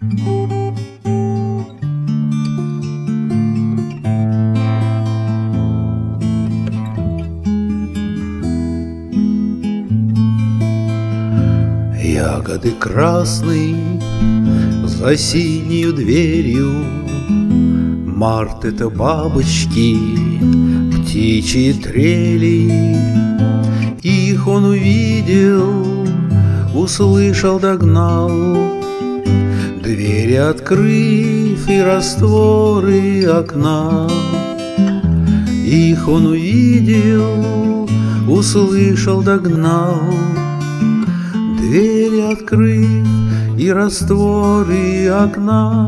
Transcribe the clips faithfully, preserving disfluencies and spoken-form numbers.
Ягоды красные за синею дверью, март — это бабочки, птичьи трели. Их он увидел, услышал, догнал, двери открыв и растворы окна. Их он увидел, услышал, догнал, двери открыв и растворы окна.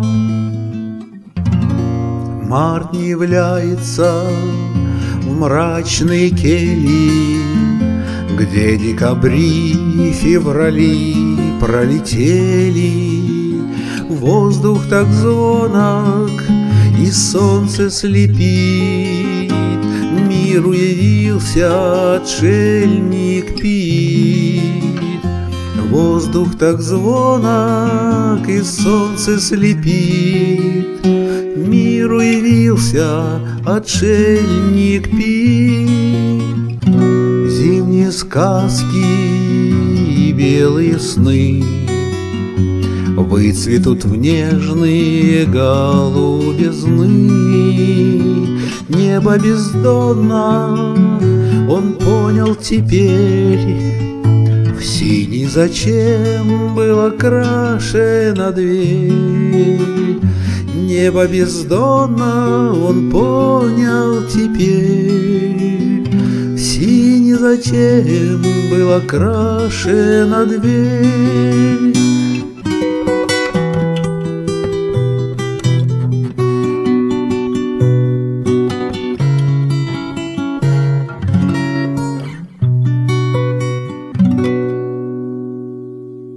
Март не является в мрачные кельи, где декабри и феврали пролетели. Воздух так звонок и солнце слепит, миру явился отшельник пит. Воздух так звонок и солнце слепит, миру явился отшельник пит. Зимние сказки и белые сны выцветут в нежные голубизны. Небо бездонно он понял теперь, в синий зачем было крашена дверь. Небо бездонно он понял теперь, в синий зачем была крашена дверь.